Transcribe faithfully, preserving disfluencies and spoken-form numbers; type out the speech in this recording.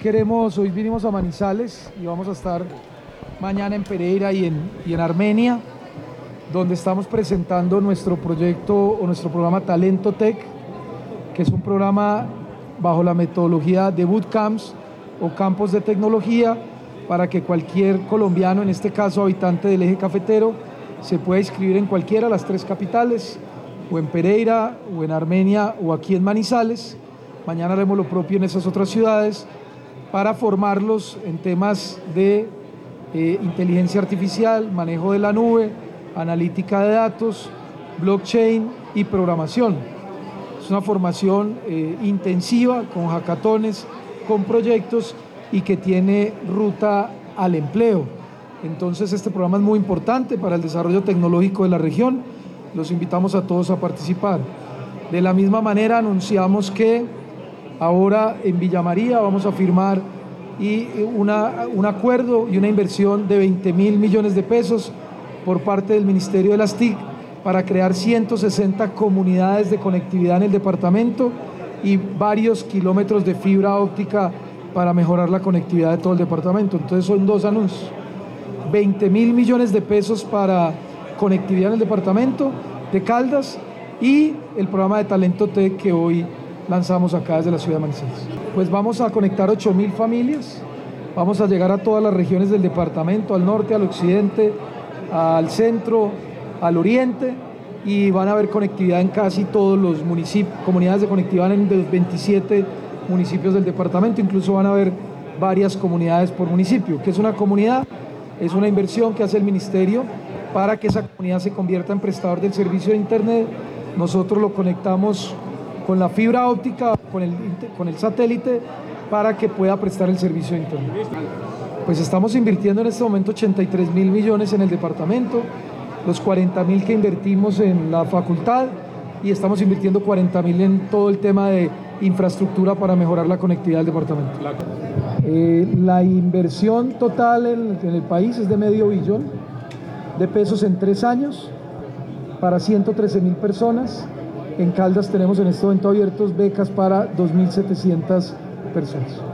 queremos, hoy vinimos a Manizales y vamos a estar mañana en Pereira y en, y en Armenia, donde estamos presentando nuestro proyecto o nuestro programa Talento Tech, que es un programa bajo la metodología de bootcamps o campos de tecnología para que cualquier colombiano, en este caso habitante del eje cafetero, se pueda inscribir en cualquiera de las tres capitales, o en Pereira, o en Armenia, o aquí en Manizales. Mañana haremos lo propio en esas otras ciudades para formarlos en temas de eh, inteligencia artificial, manejo de la nube, analítica de datos, blockchain y programación. Es una formación eh, intensiva, con hackatones, con proyectos y que tiene ruta al empleo. Entonces este programa es muy importante para el desarrollo tecnológico de la región. Los invitamos a todos a participar. De la misma manera anunciamos que ahora en Villa María vamos a firmar y una, un acuerdo y una inversión de veinte mil millones de pesos por parte del Ministerio de las T I C para crear ciento sesenta comunidades de conectividad en el departamento y varios kilómetros de fibra óptica para mejorar la conectividad de todo el departamento. Entonces son dos anuncios. veinte mil millones de pesos para conectividad en el departamento de Caldas y el programa de Talento Tech que hoy lanzamos acá desde la ciudad de Manizales. Pues vamos a conectar ocho mil familias, vamos a llegar a todas las regiones del departamento, al norte, al occidente, al centro, al oriente, y van a haber conectividad en casi todos los municipios, comunidades de conectividad en los veintisiete municipios del departamento, incluso van a haber varias comunidades por municipio. ¿Qué es una comunidad? Es una inversión que hace el ministerio para que esa comunidad se convierta en prestador del servicio de internet. Nosotros lo conectamos con la fibra óptica, con el, con el satélite, para que pueda prestar el servicio de internet. Pues estamos invirtiendo en este momento ochenta y tres mil millones en el departamento, los cuarenta mil que invertimos en la facultad, y estamos invirtiendo cuarenta mil en todo el tema de infraestructura para mejorar la conectividad del departamento. Eh, la inversión total en, en el país es de medio billón de pesos en tres años para ciento trece mil personas. En Caldas tenemos en este momento abiertos becas para dos mil setecientas personas.